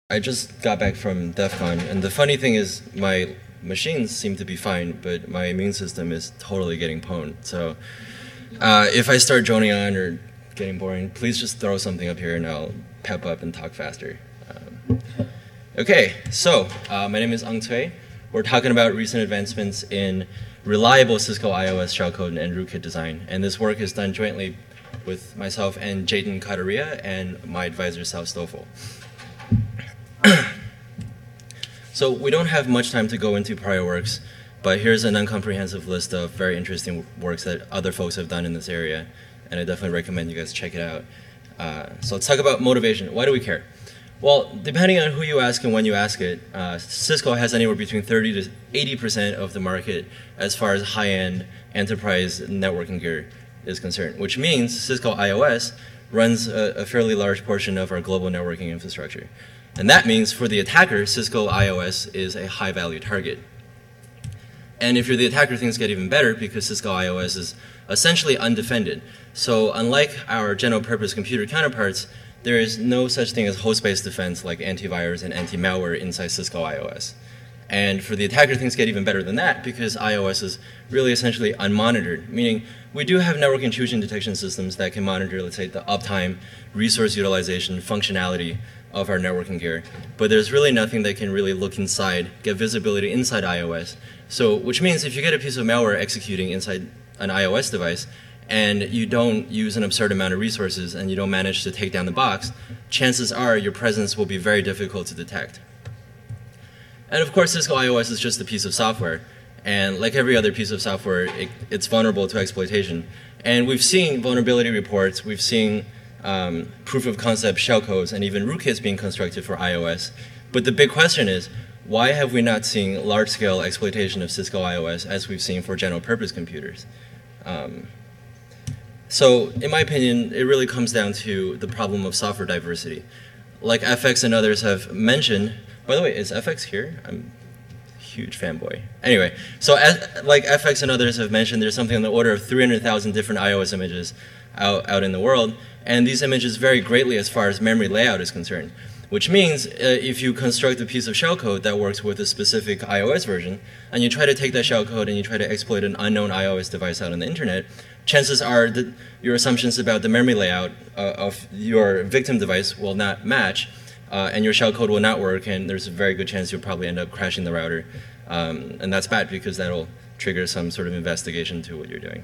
I just got back from DEF CON, and the funny thing is my machines seem to be fine, but my immune system is totally getting pwned. So if I start droning on or getting boring, please just throw something up here and I'll pep up and talk faster. Okay, so my name is Ang Cui. We're talking about recent advancements in reliable Cisco iOS shellcode and rootkit design, and this work is done jointly with myself and Jayden Kataria and my advisor Sal Stoffel. So we don't have much time to go into prior works, but here's an uncomprehensive list of very interesting works that other folks have done in this area, and I definitely recommend you guys check it out. So let's talk about motivation. Why do we care? Well, depending on who you ask and when you ask it, Cisco has anywhere between 30 to 80% of the market as far as high-end enterprise networking gear is concerned, which means Cisco iOS runs a fairly large portion of our global networking infrastructure. And that means for the attacker, Cisco iOS is a high-value target. And if you're the attacker, things get even better because Cisco iOS is essentially undefended. So unlike our general-purpose computer counterparts, there is no such thing as host-based defense like antivirus and anti-malware inside Cisco iOS. And for the attacker, things get even better than that because iOS is really essentially unmonitored, meaning we do have network intrusion detection systems that can monitor, let's say, the uptime, resource utilization, functionality of our networking gear. But there's really nothing that can really look inside, get visibility inside iOS. So, which means if you get a piece of malware executing inside an iOS device, and you don't use an absurd amount of resources and you don't manage to take down the box, chances are your presence will be very difficult to detect. And of course, Cisco iOS is just a piece of software. And like every other piece of software, it's vulnerable to exploitation. And we've seen vulnerability reports, we've seen proof of concept shellcodes, and even rootkits being constructed for iOS. But the big question is, why have we not seen large-scale exploitation of Cisco iOS as we've seen for general-purpose computers? So, in my opinion, it really comes down to the problem of software diversity. Like FX and others have mentioned, by the way, is FX here? I'm a huge fanboy. Anyway, so like FX and others have mentioned, there's something on the order of 300,000 different iOS images out in the world, and these images vary greatly as far as memory layout is concerned. Which means if you construct a piece of shellcode that works with a specific iOS version, and you try to take that shellcode and you try to exploit an unknown iOS device out on the internet, chances are that your assumptions about the memory layout of your victim device will not match, and your shellcode will not work, and there's a very good chance you'll probably end up crashing the router. And that's bad because that'll trigger some sort of investigation to what you're doing.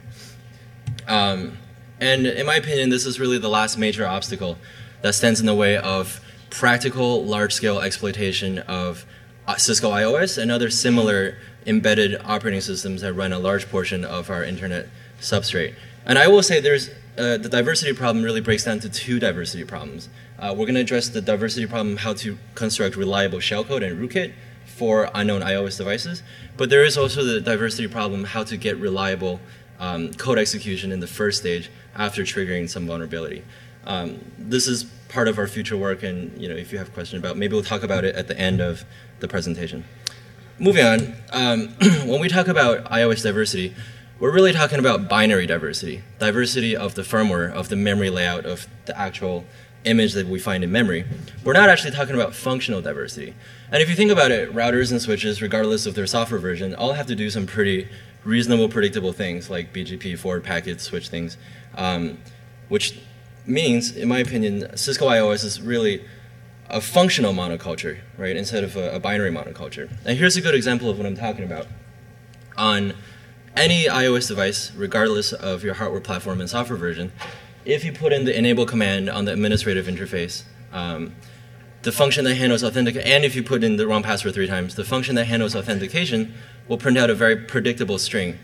And in my opinion, this is really the last major obstacle that stands in the way of practical, large-scale exploitation of Cisco iOS and other similar embedded operating systems that run a large portion of our internet substrate. And I will say there's the diversity problem really breaks down to two diversity problems. We're going to address the diversity problem, how to construct reliable shellcode and rootkit for unknown iOS devices, but there is also the diversity problem, how to get reliable code execution in the first stage after triggering some vulnerability. This is part of our future work, and if you have questions about it, maybe we'll talk about it at the end of the presentation. Moving on, when we talk about iOS diversity, we're really talking about binary diversity, diversity of the firmware, of the memory layout, of the actual image that we find in memory. We're not actually talking about functional diversity. And if you think about it, routers and switches, regardless of their software version, all have to do some pretty reasonable, predictable things like BGP, forward packet, switch things, which means, in my opinion, Cisco iOS is really a functional monoculture, right, instead of a binary monoculture. And here's a good example of what I'm talking about. On any iOS device, regardless of your hardware platform and software version, if you put in the enable command on the administrative interface, the function that handles authentication, and if you put in the wrong password 3 times, the function that handles authentication will print out a very predictable string,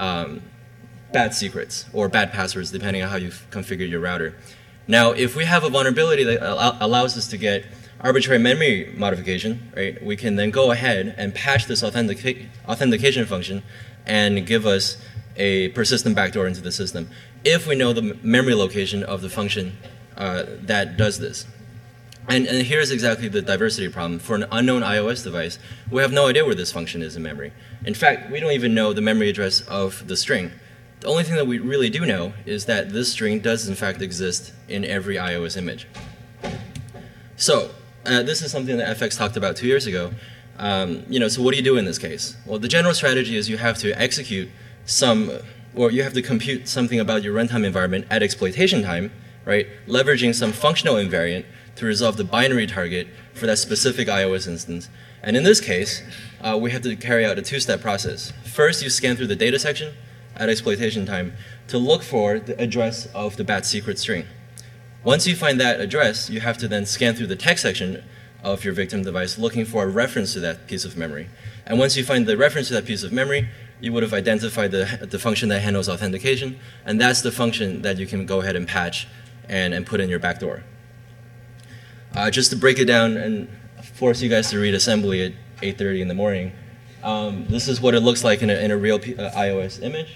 bad secrets or bad passwords, depending on how you've configured your router. Now, if we have a vulnerability that allows us to get arbitrary memory modification, right, we can then go ahead and patch this authentication function and give us a persistent backdoor into the system if we know the memory location of the function that does this. And here's exactly the diversity problem. For an unknown iOS device, we have no idea where this function is in memory. In fact, we don't even know the memory address of the string. The only thing that we really do know is that this string does in fact exist in every iOS image. So, This is something that FX talked about 2 years ago. So what do you do in this case? Well, the general strategy is you have to execute or you have to compute something about your runtime environment at exploitation time, right? Leveraging some functional invariant to resolve the binary target for that specific iOS instance. And in this case, we have to carry out a two-step process. First, you scan through the data section at exploitation time to look for the address of the bad secret string. Once you find that address, you have to then scan through the text section of your victim device looking for a reference to that piece of memory. And once you find the reference to that piece of memory, you would have identified the function that handles authentication, and that's the function that you can go ahead and patch and put in your backdoor. Just to break it down and force you guys to read assembly at 8:30 in the morning, this is what it looks like in a real iOS image.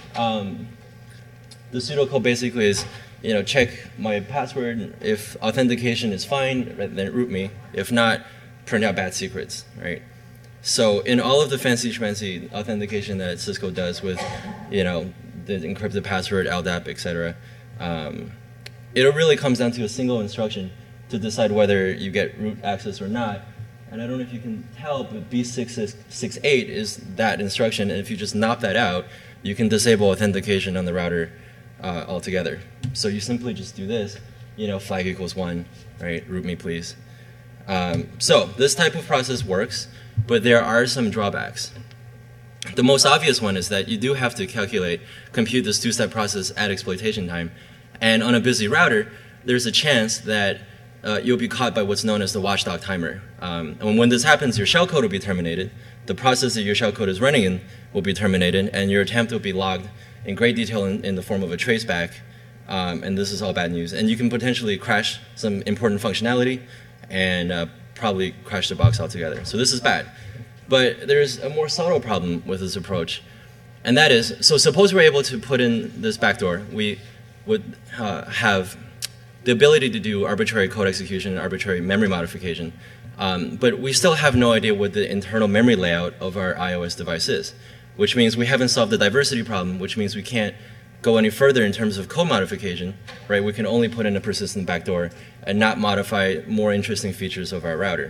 The pseudocode basically is, check my password. If authentication is fine, then root me. If not, print out bad secrets, right? So in all of the fancy schmancy authentication that Cisco does with, the encrypted password, LDAP, etc., it really comes down to a single instruction to decide whether you get root access or not. And I don't know if you can tell, but B6668 is that instruction, and if you just knock that out, you can disable authentication on the router altogether. So you simply just do this, flag equals 1, right? Root me, please. So this type of process works, but there are some drawbacks. The most obvious one is that you do have to compute this two-step process at exploitation time. And on a busy router, there's a chance that you'll be caught by what's known as the watchdog timer. And when this happens, your shellcode will be terminated, the process that your shellcode is running in will be terminated, and your attempt will be logged in great detail in the form of a traceback. And this is all bad news. And you can potentially crash some important functionality and probably crash the box altogether. So this is bad. But there's a more subtle problem with this approach. And that is, so suppose we're able to put in this backdoor. We would have the ability to do arbitrary code execution and arbitrary memory modification. But we still have no idea what the internal memory layout of our iOS device is, which means we haven't solved the diversity problem, which means we can't go any further in terms of code modification, right? We can only put in a persistent backdoor and not modify more interesting features of our router.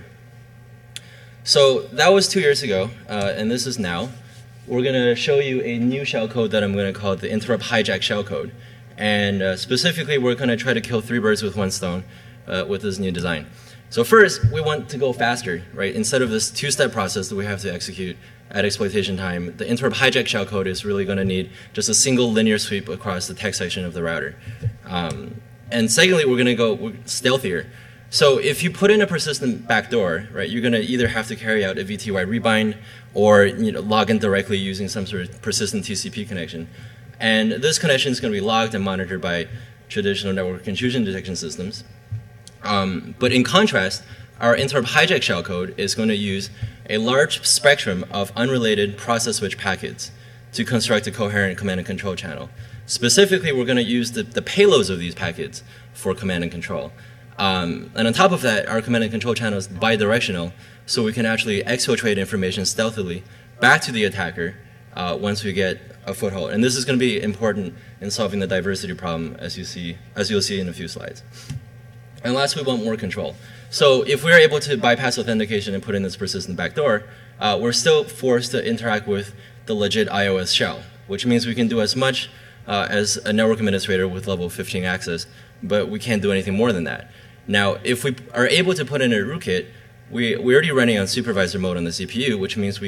So that was 2 years ago, and this is now. We're going to show you a new shellcode that I'm going to call the interrupt hijack shellcode. And specifically, we're going to try to kill 3 birds with 1 stone with this new design. So first, we want to go faster, right? Instead of this two-step process that we have to execute at exploitation time, the interrupt hijack shellcode is really going to need just a single linear sweep across the text section of the router. And secondly, we're going to go stealthier. So if you put in a persistent backdoor, right, you're going to either have to carry out a VTY rebind or log in directly using some sort of persistent TCP connection. And this connection is going to be logged and monitored by traditional network intrusion detection systems. But in contrast, our interrupt hijack shellcode is going to use a large spectrum of unrelated process switch packets to construct a coherent command and control channel. Specifically, we're going to use the payloads of these packets for command and control. And on top of that, our command and control channel is bidirectional, so we can actually exfiltrate information stealthily back to the attacker once we get a foothold. And this is going to be important in solving the diversity problem, as you'll see in a few slides. And last, we want more control. So if we're able to bypass authentication and put in this persistent backdoor, we're still forced to interact with the legit iOS shell, which means we can do as much as a network administrator with level 15 access, but we can't do anything more than that. Now, if we are able to put in a rootkit, we're already running on supervisor mode on the CPU, which means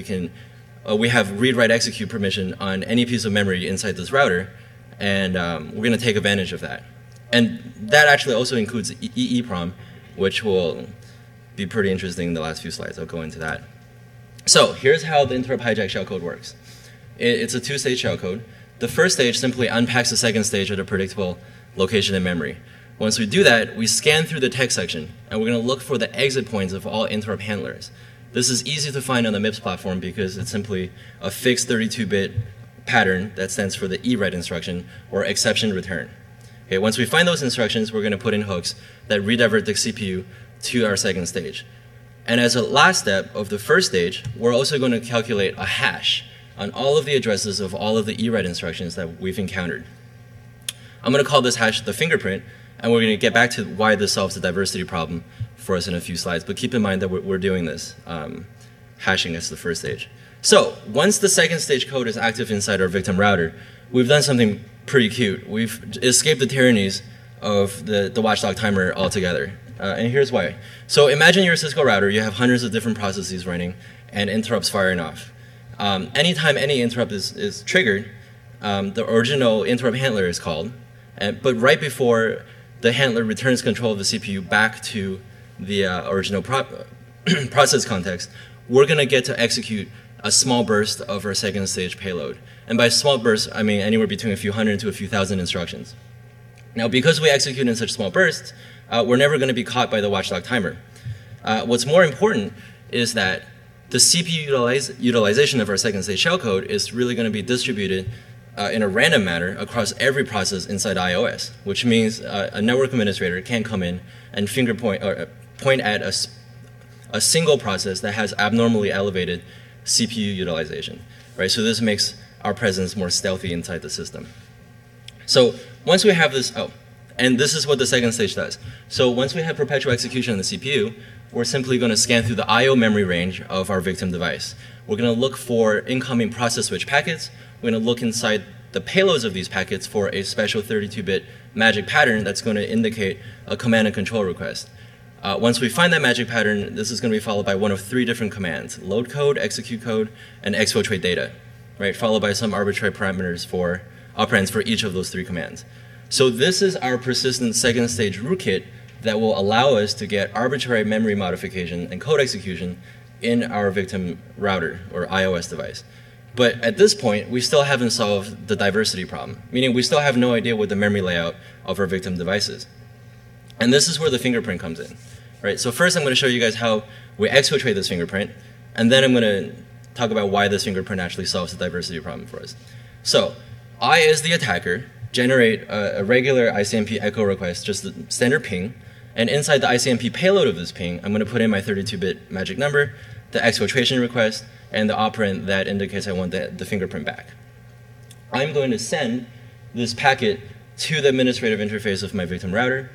we have read-write-execute permission on any piece of memory inside this router, and we're going to take advantage of that. And that actually also includes EEPROM, which will be pretty interesting in the last few slides. I'll go into that. So here's how the interrupt hijack shellcode works. It's a 2-stage shellcode. The first stage simply unpacks the second stage at a predictable location in memory. Once we do that, we scan through the text section, and we're going to look for the exit points of all interrupt handlers. This is easy to find on the MIPS platform because it's simply a fixed 32-bit pattern that stands for the ERET instruction, or exception return. Okay, once we find those instructions, we're going to put in hooks that redivert the CPU to our second stage. And as a last step of the first stage, we're also going to calculate a hash on all of the addresses of all of the ERET instructions that we've encountered. I'm going to call this hash the fingerprint, and we're going to get back to why this solves the diversity problem for us in a few slides, but keep in mind that we're doing this. Hashing is the first stage. So once the second stage code is active inside our victim router, we've done something pretty cute. We've escaped the tyrannies of the watchdog timer altogether. And here's why. So imagine you're a Cisco router, you have hundreds of different processes running and interrupts firing off. Anytime any interrupt is triggered, the original interrupt handler is called, but right before the handler returns control of the CPU back to the original process context, we're going to get to execute a small burst of our second stage payload. And by small burst, I mean anywhere between a few hundred to a few thousand instructions. Now, because we execute in such small bursts, we're never going to be caught by the watchdog timer. What's more important is that the CPU utilization of our second stage shellcode is really going to be distributed in a random manner across every process inside iOS, which means a network administrator can come in and point at a single process that has abnormally elevated CPU utilization, right? So this makes our presence more stealthy inside the system. So once we have this, and this is what the second stage does. So once we have perpetual execution on the CPU, we're simply going to scan through the I/O memory range of our victim device. We're going to look for incoming process switch packets. We're going to look inside the payloads of these packets for a special 32-bit magic pattern that's going to indicate a command and control request. Once we find that magic pattern, this is going to be followed by one of three different commands: load code, execute code, and exfiltrate data, right? Followed by some arbitrary parameters for operands for each of those three commands. So this is our persistent second stage rootkit that will allow us to get arbitrary memory modification and code execution in our victim router or iOS device. But at this point, we still haven't solved the diversity problem, meaning we still have no idea what the memory layout of our victim device is. And this is where the fingerprint comes in, right? So first I'm going to show you guys how we exfiltrate this fingerprint, and then I'm going to talk about why this fingerprint actually solves the diversity problem for us. So I, as the attacker, generate a regular ICMP echo request, just the standard ping, and inside the ICMP payload of this ping, I'm going to put in my 32-bit magic number, the exfiltration request, and the operand that indicates I want the fingerprint back. I'm going to send this packet to the administrative interface of my victim router,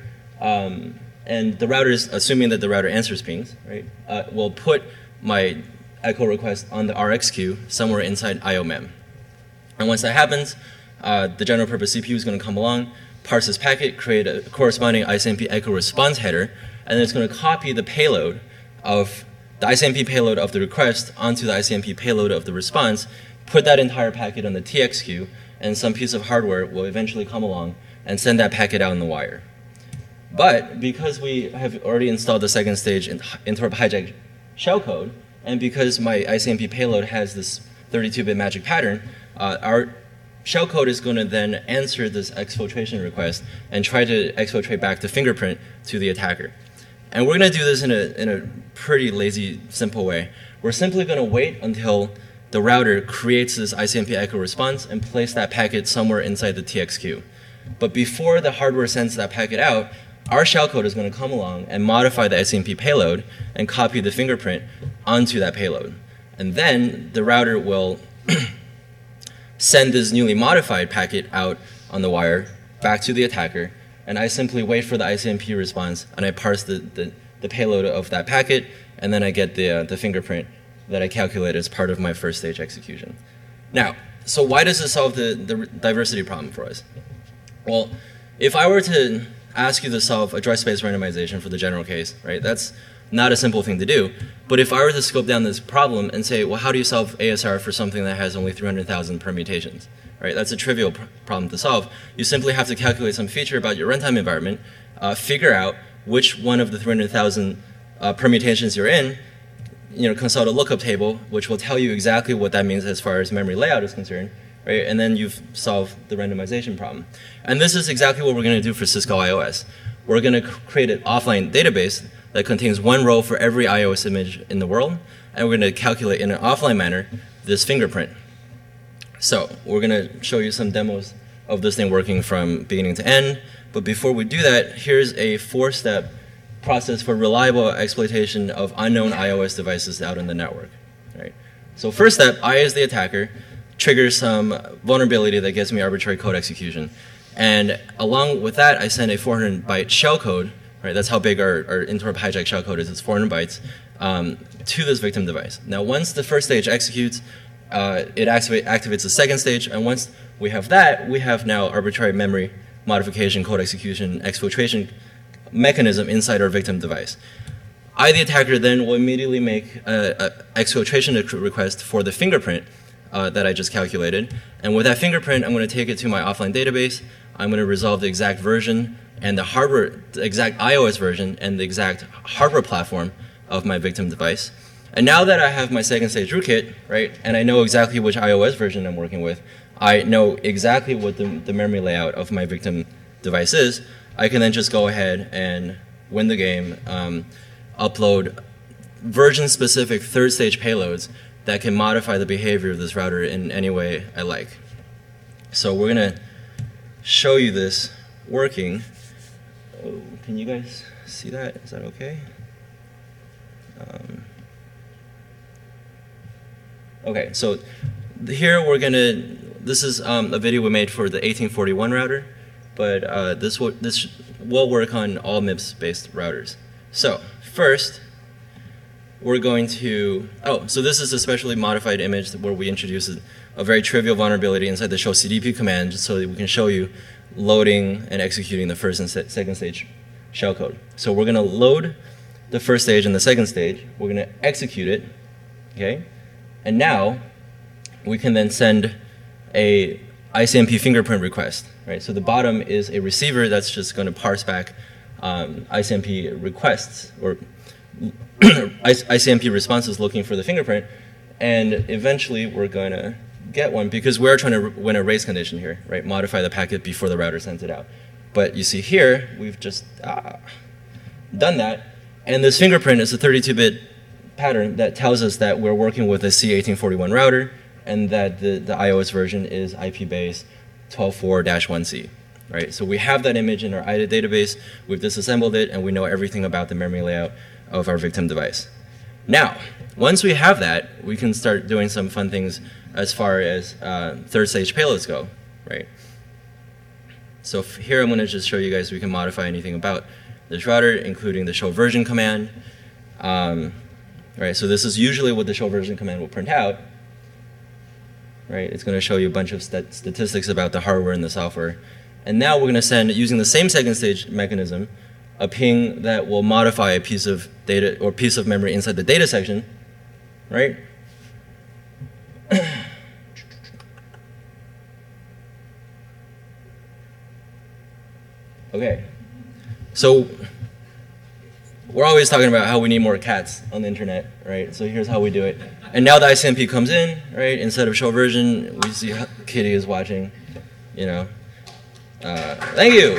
and the router is, assuming that the router answers pings, right, will put my echo request on the RX queue somewhere inside IOMEM. And once that happens, the general purpose CPU is going to come along, parse this packet, create a corresponding ICMP echo response header, and then it's going to copy the payload of the ICMP payload of the request onto the ICMP payload of the response, put that entire packet on the TX queue, and some piece of hardware will eventually come along and send that packet out on the wire. But because we have already installed the second stage interrupt hijack shellcode, and because my ICMP payload has this 32-bit magic pattern, our shellcode is going to then answer this exfiltration request and try to exfiltrate back the fingerprint to the attacker. And we're going to do this in a pretty lazy, simple way. We're simply going to wait until the router creates this ICMP echo response and place that packet somewhere inside the TX queue. But before the hardware sends that packet out, our shellcode is going to come along and modify the ICMP payload and copy the fingerprint onto that payload. And then the router will send this newly modified packet out on the wire back to the attacker, and I simply wait for the ICMP response, and I parse the payload of that packet, and then I get the fingerprint that I calculate as part of my first stage execution. Now, so why does this solve the diversity problem for us? Well, if I were to ask you to solve address space randomization for the general case, right, that's not a simple thing to do. But if I were to scope down this problem and say, well, how do you solve ASR for something that has only 300,000 permutations? Right? That's a trivial problem to solve. You simply have to calculate some feature about your runtime environment, figure out which one of the 300,000 permutations you're in, consult a lookup table, which will tell you exactly what that means as far as memory layout is concerned, right? And then you've solved the randomization problem. And this is exactly what we're going to do for Cisco iOS. We're going to create an offline database that contains one row for every iOS image in the world, and we're going to calculate in an offline manner this fingerprint. So we're going to show you some demos of this thing working from beginning to end. But before we do that, here's a 4-step process for reliable exploitation of unknown iOS devices out in the network. Right? So first step, I as the attacker triggers some vulnerability that gets me arbitrary code execution. And along with that, I send a 400-byte shellcode right? That's how big our interrupt hijack shellcode is. It's 400 bytes to this victim device. Now, once the first stage executes, it activates the second stage, and once we have that, we have now arbitrary memory modification, code execution, exfiltration mechanism inside our victim device. I, the attacker, then will immediately make an exfiltration request for the fingerprint that I just calculated. And with that fingerprint, I'm going to take it to my offline database. I'm going to resolve the exact version and the hardware, the exact iOS version and the exact hardware platform of my victim device. And now that I have my second stage rootkit, right, and I know exactly which iOS version I'm working with, I know exactly what the memory layout of my victim device is, I can then just go ahead and win the game, upload version-specific third-stage payloads that can modify the behavior of this router in any way I like. So we're going to show you this working. Oh, can you guys see that? Is that okay? Okay, so here we're going to, this is a video we made for the 1841 router, but this will work on all MIPS-based routers. So first, we're going to, so this is a specially modified image where we introduce a very trivial vulnerability inside the show CDP command just so that we can show you loading and executing the first and second stage shellcode. So we're going to load the first stage and the second stage. We're going to execute it, okay? And now we can then send a ICMP fingerprint request, right? So the bottom is a receiver that's just going to parse back ICMP requests or ICMP responses looking for the fingerprint, and eventually we're going to get one because we're trying to win a race condition here, right? Modify the packet before the router sends it out. But you see here, we've just done that, and this fingerprint is a 32-bit pattern that tells us that we're working with a C1841 router and that the iOS version is IP base 12.4-1C. Right? So we have that image in our IDA database, we've disassembled it, and we know everything about the memory layout of our victim device. Now, once we have that, we can start doing some fun things as far as third stage payloads go, right? So here I'm going to just show you guys we can modify anything about this router, including the show version command. Right? So this is usually what the show version command will print out. Right? It's going to show you a bunch of statistics about the hardware and the software. And now we're going to send, using the same second stage mechanism, a ping that will modify a piece of data or piece of memory inside the data section, right? Okay. So we're always talking about how we need more cats on the internet, right? So here's how we do it. And now the ICMP comes in, right? Instead of show version, we see Kitty is watching, you know. Thank you.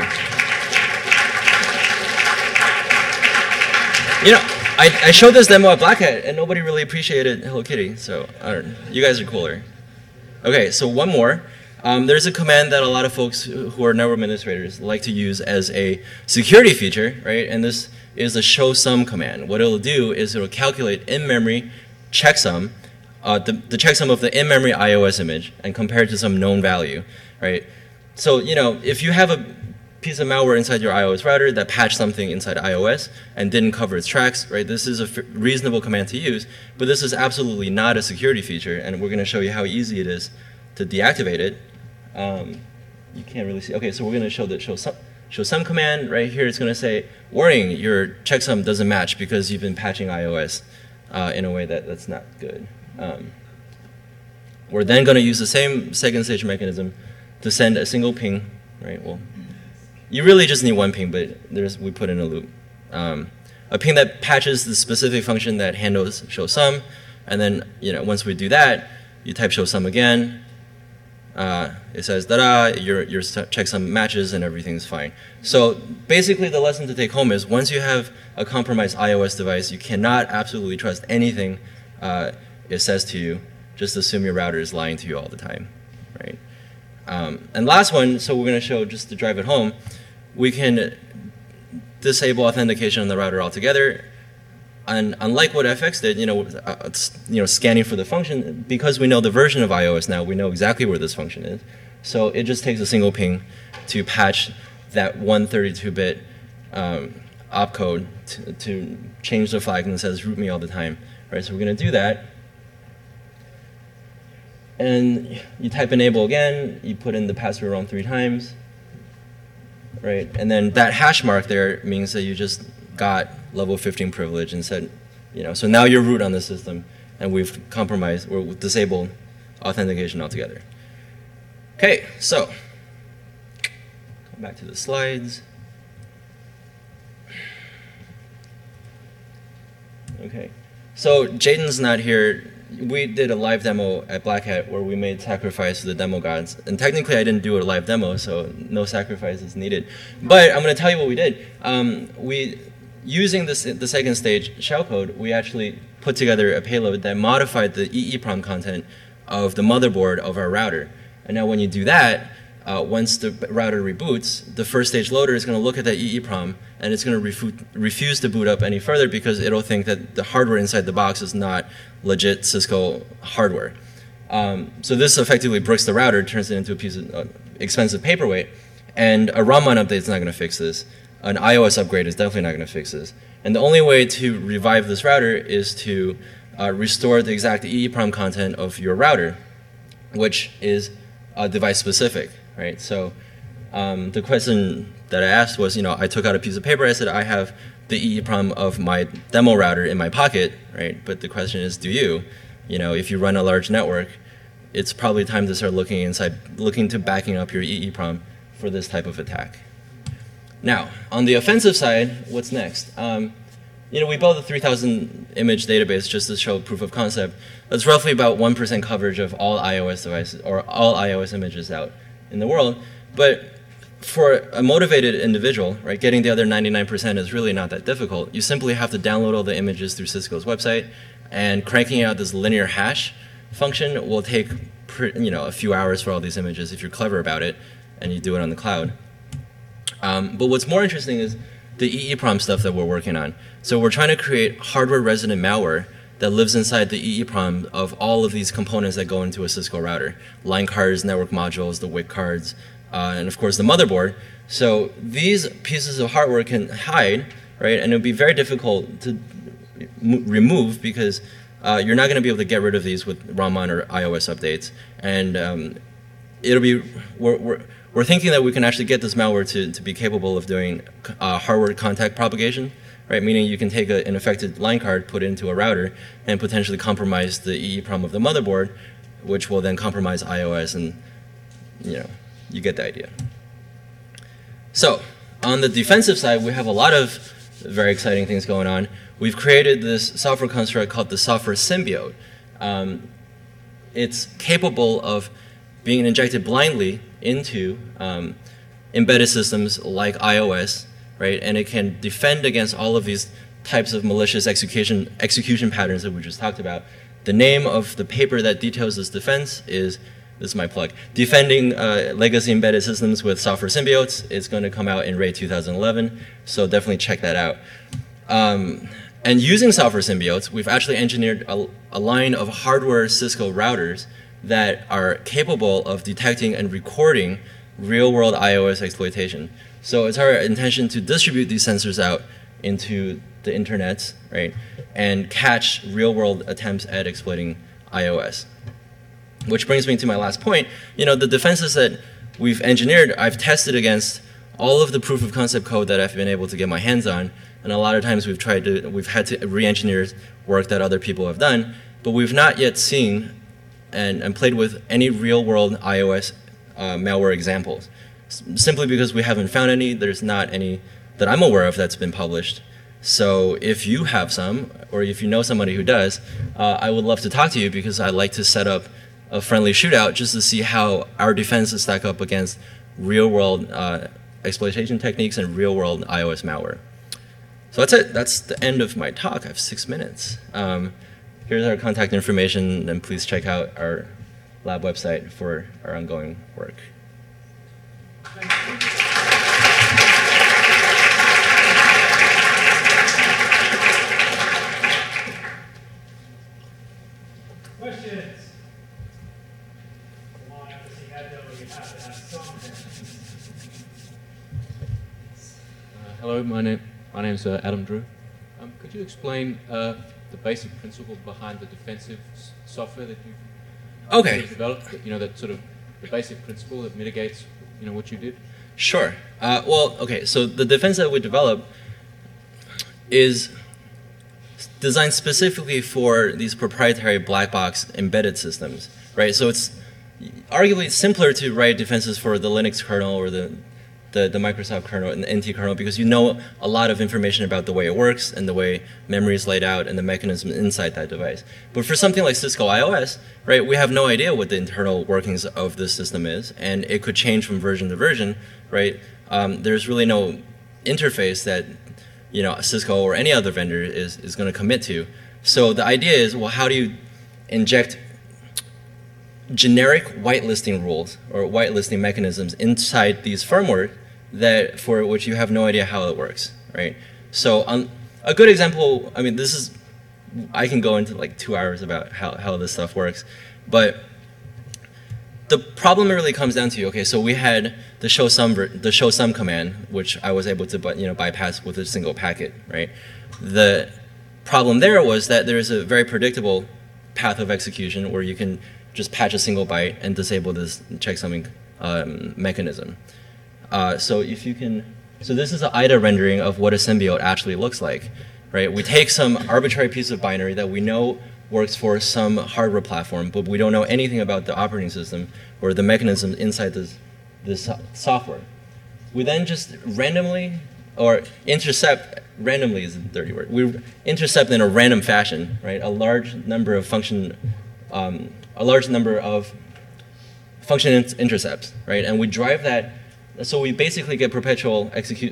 You know, I showed this demo at Black Hat, and nobody really appreciated Hello Kitty, so I don't know. You guys are cooler. Okay, so one more. There's a command that a lot of folks who are network administrators like to use as a security feature, right? And this is the show sum command. What it'll do is it'll calculate in-memory checksum, the checksum of the in-memory iOS image, and compare it to some known value, right? So, you know, if you have a piece of malware inside your iOS router that patched something inside iOS and didn't cover its tracks, right, this is a reasonable command to use, but this is absolutely not a security feature, and we're going to show you how easy it is to deactivate it. You can't really see. Okay, so we're going to show the show sum command right here. It's going to say, warning, your checksum doesn't match because you've been patching iOS in a way that's not good. We're then going to use the same second stage mechanism to send a single ping, right? Well, you really just need one ping, but we put in a loop. A ping that patches the specific function that handles show sum, and then, you know, once we do that, you type show sum again. It says, da-da, your checksum matches and everything's fine. So basically the lesson to take home is once you have a compromised iOS device, you cannot absolutely trust anything it says to you. Just assume your router is lying to you all the time, right? And last one, so we're going to show just to drive it home, we can disable authentication on the router altogether. And unlike what FX did, you know, scanning for the function, because we know the version of iOS now, we know exactly where this function is. So it just takes a single ping to patch that 132-bit opcode to change the flag and it says root me all the time. Right, so we're going to do that. And you type enable again, you put in the password wrong 3 times. Right, and then that hash mark there means that you just got level 15 privilege and said, so now you're root on the system, and we've compromised or disabled authentication altogether. Okay, so come back to the slides. Okay, so Jaden's not here. We did a live demo at Black Hat where we made sacrifice to the demo gods. And technically I didn't do a live demo, so no sacrifice is needed. But I'm going to tell you what we did. Using the second stage shellcode, we actually put together a payload that modified the EEPROM content of the motherboard of our router. And now when you do that, once the router reboots, the first stage loader is going to look at that EEPROM and it's going to refuse to boot up any further because it'll think that the hardware inside the box is not legit Cisco hardware. So this effectively bricks the router, turns it into a piece of expensive paperweight, and a ROM-on update is not going to fix this. An iOS upgrade is definitely not going to fix this. And the only way to revive this router is to restore the exact EEPROM content of your router, which is device specific, right? So the question that I asked was, I took out a piece of paper, I said, I have the EEPROM of my demo router in my pocket, right? But the question is, do you? If you run a large network, it's probably time to start looking to backing up your EEPROM for this type of attack. Now, on the offensive side, what's next? We built a 3,000 image database just to show proof of concept. That's roughly about 1% coverage of all iOS devices or all iOS images out in the world. But for a motivated individual, right, getting the other 99% is really not that difficult. You simply have to download all the images through Cisco's website, and cranking out this linear hash function will take a few hours for all these images if you're clever about it and you do it on the cloud. But what's more interesting is the EEPROM stuff that we're working on. So we're trying to create hardware-resident malware that lives inside the EEPROM of all of these components that go into a Cisco router. Line cards, network modules, the WIC cards, and of course the motherboard. So these pieces of hardware can hide, right? And it would be very difficult to remove because you're not going to be able to get rid of these with ROM-on or iOS updates. And it'll be, we're thinking that we can actually get this malware to be capable of doing hardware contact propagation, right? Meaning you can take an affected line card, put it into a router, and potentially compromise the EEPROM of the motherboard, which will then compromise iOS, and you get the idea. So on the defensive side, we have a lot of very exciting things going on. We've created this software construct called the software symbiote. It's capable of being injected blindly into embedded systems like iOS, right? And it can defend against all of these types of malicious execution patterns that we just talked about. The name of the paper that details this defense is, this is my plug, Defending Legacy Embedded Systems with Software Symbiotes. It's going to come out in Ray 2011, so definitely check that out. And using software symbiotes, we've actually engineered a line of hardware Cisco routers that are capable of detecting and recording real-world iOS exploitation. So it's our intention to distribute these sensors out into the internet, right, and catch real-world attempts at exploiting iOS. Which brings me to my last point. The defenses that we've engineered, I've tested against all of the proof of concept code that I've been able to get my hands on, and a lot of times we've had to re-engineer work that other people have done, but we've not yet seen and played with any real-world iOS malware examples. Simply because we haven't found any, there's not any that I'm aware of that's been published. So if you have some, or if you know somebody who does, I would love to talk to you because I'd like to set up a friendly shootout just to see how our defenses stack up against real-world exploitation techniques and real-world iOS malware. So that's it. That's the end of my talk. I have 6 minutes. Here's our contact information, and please check out our lab website for our ongoing work. Questions? Come on, after seeing that demo, you have to have some. Hello, my name. My name's Adam Drew. Could you explain the basic principle behind the defensive software that you've developed? You know, that sort of the basic principle that mitigates, you know, what you did? Sure. Well, okay, so the defense that we developed is designed specifically for these proprietary black box embedded systems, right? So it's arguably simpler to write defenses for the Linux kernel or the Microsoft kernel and the NT kernel because you know a lot of information about the way it works and the way memory is laid out and the mechanism inside that device. But for something like Cisco IOS, right, we have no idea what the internal workings of this system is, and it could change from version to version, right? There's really no interface that, you know, Cisco or any other vendor is going to commit to. So the idea is, well, how do you inject generic whitelisting rules or whitelisting mechanisms inside these firmware that for which you have no idea how it works, right? So a good example, I mean, I can go into like 2 hours about how this stuff works, but the problem really comes down to, okay, so we had the show sum command, which I was able to bypass with a single packet, right? The problem there was that there is a very predictable path of execution where you can just patch a single byte and disable this checksumming mechanism. So this is an IDA rendering of what a symbiote actually looks like, right? We take some arbitrary piece of binary that we know works for some hardware platform, but we don't know anything about the operating system or the mechanisms inside this software. We then just randomly, or intercept, randomly is a dirty word, we intercept in a random fashion, right, a large number of function intercepts, right? And we drive that, so we basically get perpetual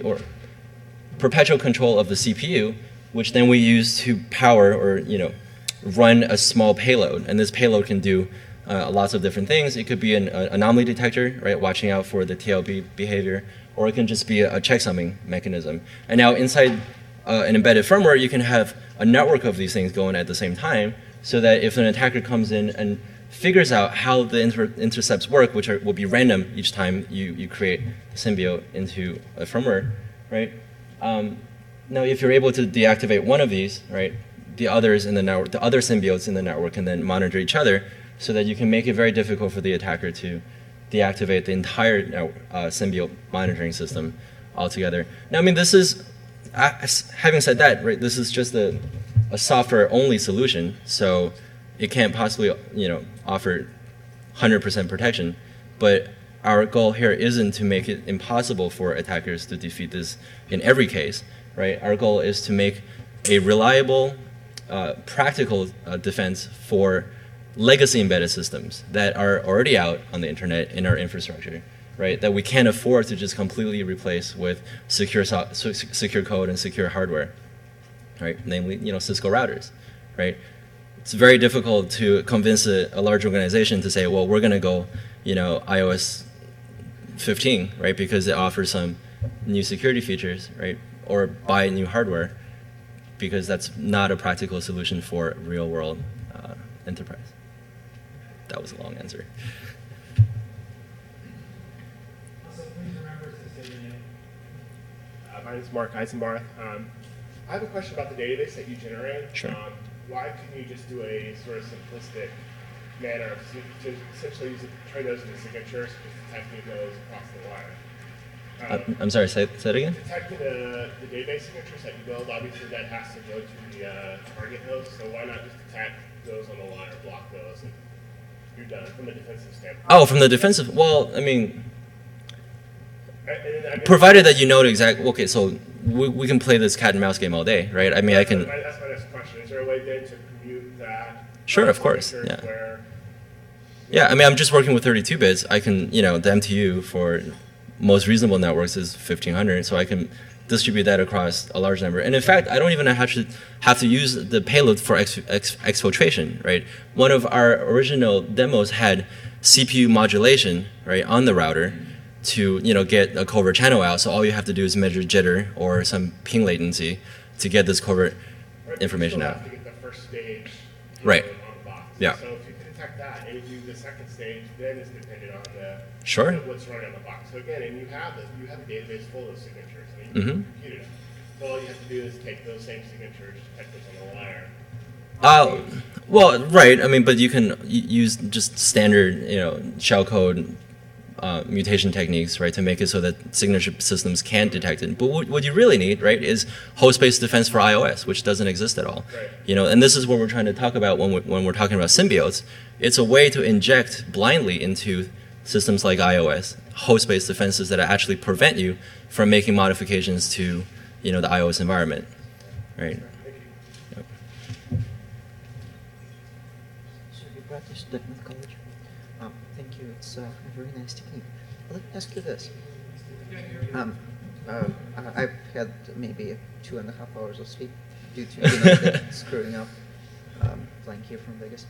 control of the CPU, which then we use to power or run a small payload. And this payload can do lots of different things. It could be an anomaly detector, right, watching out for the TLB behavior, or it can just be a checksumming mechanism. And now inside an embedded firmware, you can have a network of these things going at the same time, so that if an attacker comes in and figures out how the intercepts work, which will be random each time you create the symbiote into a firmware, right? Now, if you're able to deactivate one of these, right, the others in the network, the other symbiotes in the network can then monitor each other, so that you can make it very difficult for the attacker to deactivate the entire symbiote monitoring system altogether. Now, I mean, this is, having said that, right, this is just a software-only solution, so it can't possibly, offer 100% protection. But our goal here isn't to make it impossible for attackers to defeat this in every case, right? Our goal is to make a reliable, practical defense for legacy embedded systems that are already out on the internet in our infrastructure, right? That we can't afford to just completely replace with secure code and secure hardware, right? Namely, Cisco routers, right? It's very difficult to convince a large organization to say, well, we're going to go, iOS 15, right? Because it offers some new security features, right? Or buy new hardware, because that's not a practical solution for real-world enterprise. That was a long answer. Also, please remember to say your name. My name is Mark Eisenbarth. I have a question about the database that you generate. Sure. Why couldn't you just do a sort of simplistic manner to essentially turn those into signatures, just detecting those across the wire? I'm sorry, say that again? Detecting the database signatures that you build, obviously that has to go to the target host, so why not just detect those on the line or block those, and you're done from the defensive standpoint? Oh, from the defensive, well, I mean, provided that you know the exact, okay, so we can play this cat and mouse game all day, right? I mean, I can. That's my next question. Is there a way then to commute that? Sure, of course. Yeah. Yeah, I mean, I'm just working with 32 bits. I can, the MTU for most reasonable networks is 1500, so I can distribute that across a large number. And in fact, I don't even have to use the payload for exfiltration, right? One of our original demos had CPU modulation, right, on the router to get a covert channel out. So all you have to do is measure jitter or some ping latency to get this covert information out. To get the first stage right. On the box. Yeah. So if you can detect that and you do the second stage, then it's dependent on Sure. what's running on the box. So again, and you have a database full of signatures. I mean, you can compute it. So all you have to do is take those same signatures, type those on the wire. Well, right. I mean, but you can use just standard, shellcode mutation techniques, right, to make it so that signature systems can't detect it. But what you really need, right, is host-based defense for iOS, which doesn't exist at all. Right. And this is what we're trying to talk about when we're talking about symbiotes. It's a way to inject blindly into systems like iOS host-based defenses that actually prevent you from making modifications to, the iOS environment, right? So you practiced Dartmouth College. Thank you. It's a very nice technique. Let me ask you this. I've had maybe 2.5 hours of sleep due to United screwing up, flying here from Vegas.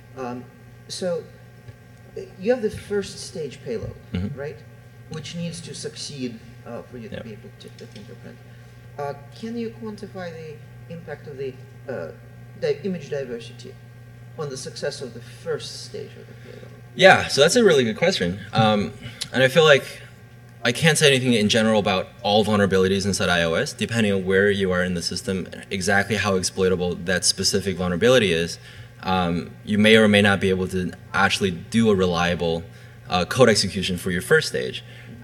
So you have the first stage payload, right? Which needs to succeed for you to be able to fingerprint. Can you quantify the impact of the image diversity on the success of the first stage of the payload? Yeah, so that's a really good question. And I feel like I can't say anything in general about all vulnerabilities inside iOS, depending on where you are in the system, exactly how exploitable that specific vulnerability is. You may or may not be able to actually do a reliable code execution for your first stage.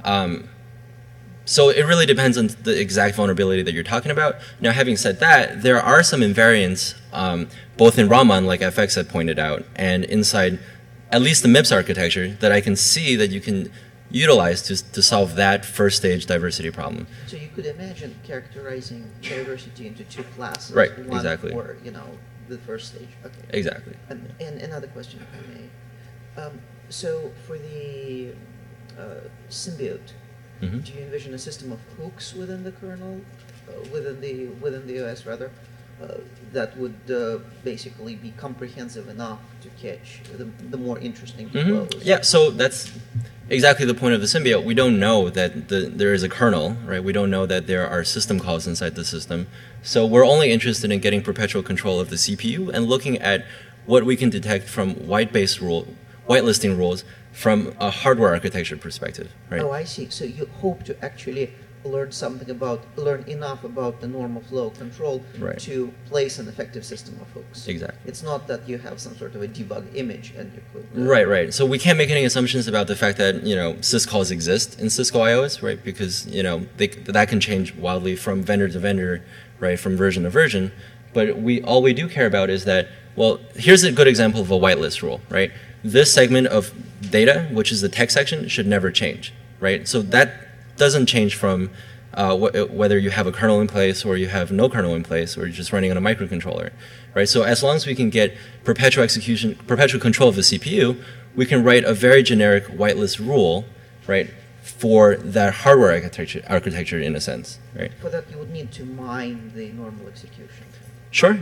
So it really depends on the exact vulnerability that you're talking about. Now, having said that, there are some invariants, both in Raman, like FX had pointed out, and inside at least the MIPS architecture that I can see that you can utilize to solve that first stage diversity problem. So you could imagine characterizing diversity into two classes. Right, one exactly. for, the first stage. Okay. Exactly. And another question, if I may. So for the symbiote, do you envision a system of hooks within the kernel, within the OS rather, that would basically be comprehensive enough to catch the more interesting flows? Yeah, so that's exactly the point of the symbiote. We don't know that there is a kernel, right? We don't know that there are system calls inside the system. So we're only interested in getting perpetual control of the CPU and looking at what we can detect from whitelisting rules from a hardware architecture perspective, right? Oh, I see. So you hope to actually learn enough about the normal flow control to place an effective system of hooks. Exactly. It's not that you have some sort of a debug image and you could... Right. So we can't make any assumptions about the fact that, syscalls exist in Cisco iOS, right? Because, that can change wildly from vendor to vendor, right? From version to version. But all we do care about is that, well, here's a good example of a whitelist rule, right? This segment of data, which is the text section, should never change, right? So that doesn't change from whether you have a kernel in place or you have no kernel in place or you're just running on a microcontroller, right? So as long as we can get perpetual control of the CPU, we can write a very generic whitelist rule, right, for that hardware architecture in a sense, right? For that, you would need to mine the normal execution. Sure.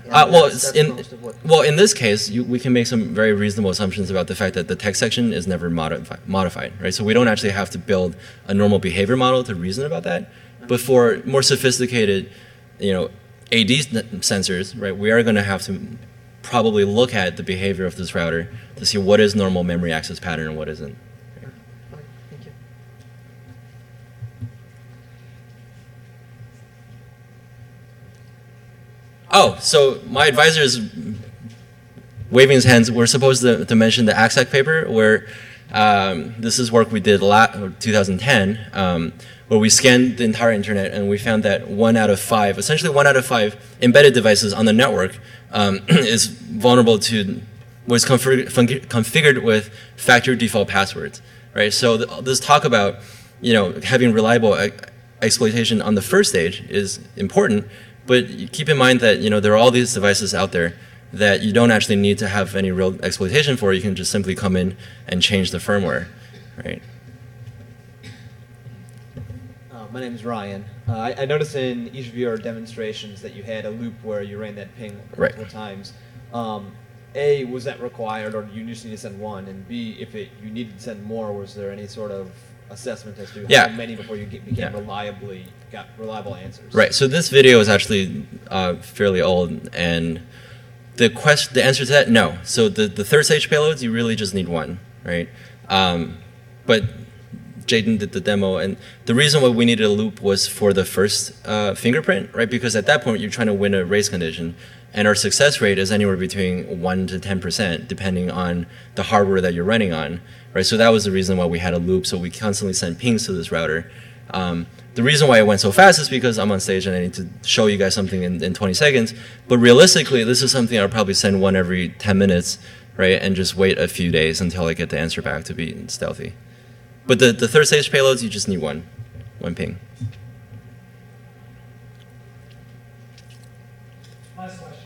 In this case, we can make some very reasonable assumptions about the fact that the text section is never modified, right? So we don't actually have to build a normal behavior model to reason about that. But for more sophisticated, AD sensors, right, we are going to have to probably look at the behavior of this router to see what is normal memory access pattern and what isn't. Thank you. Oh, so my advisor is waving his hands. We're supposed to mention the AXAC paper, where this is work we did 2010, where we scanned the entire internet and we found that essentially one out of five embedded devices on the network is vulnerable to was configured with factory default passwords, right? So this talk about having reliable exploitation on the first stage is important. But keep in mind that there are all these devices out there that you don't actually need to have any real exploitation for. You can just simply come in and change the firmware, right? My name is Ryan. I noticed in each of your demonstrations that you had a loop where you ran that ping multiple times. A, was that required, or do you just need to send one? And B, if you needed to send more, was there any sort of assessment as to how many before you got reliable answers? Right. So this video is actually fairly old, and the answer to that, no. So the third stage payloads, you really just need one, right? But Jaden did the demo, and the reason why we needed a loop was for the first fingerprint, right? Because at that point you're trying to win a race condition, and our success rate is anywhere between 1 to 10%, depending on the hardware that you're running on, right? So that was the reason why we had a loop. So we constantly send pings to this router. The reason why it went so fast is because I'm on stage and I need to show you guys something in 20 seconds. But realistically, this is something I'll probably send one every 10 minutes, right? And just wait a few days until I get the answer back to be stealthy. But the third stage payloads, you just need one ping. Last question.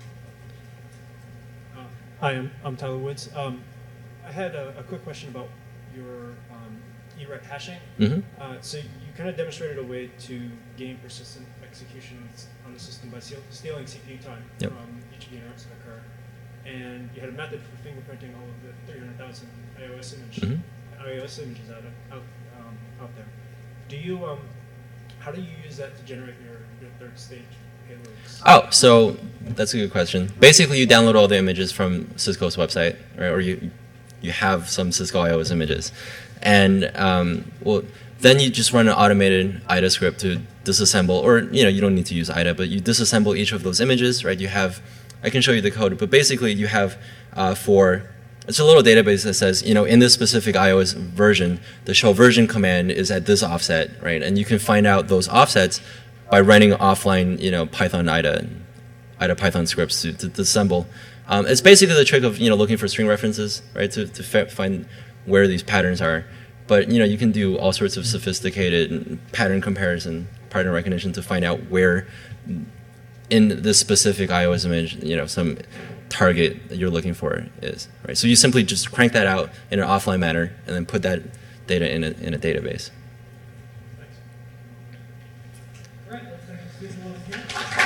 Hi, I'm Tyler Woods. I had a quick question about your EREC hashing. Mm-hmm. So you kind of demonstrated a way to gain persistent execution on the system by stealing CPU time Yep. from each of the interrupts that occur. And you had a method for fingerprinting all of the 300,000 iOS images out there. Do you how do you use that to generate your third stage payloads? Oh, so that's a good question. Basically, you download all the images from Cisco's website, right? Or you have some Cisco iOS images, and well, then you just run an automated IDA script to disassemble, or you don't need to use IDA, but you disassemble each of those images, right? You have, I can show you the code, but basically you have it's a little database that says, in this specific iOS version, the show version command is at this offset, right? And you can find out those offsets by running offline, Python IDA Python scripts to disassemble. It's basically the trick of looking for string references, right, to find where these patterns are. But you can do all sorts of sophisticated pattern comparison, pattern recognition to find out where in this specific iOS image, some target that you're looking for is, right? So you simply just crank that out in an offline manner and then put that data in a database. All right, let's thank you, Steve.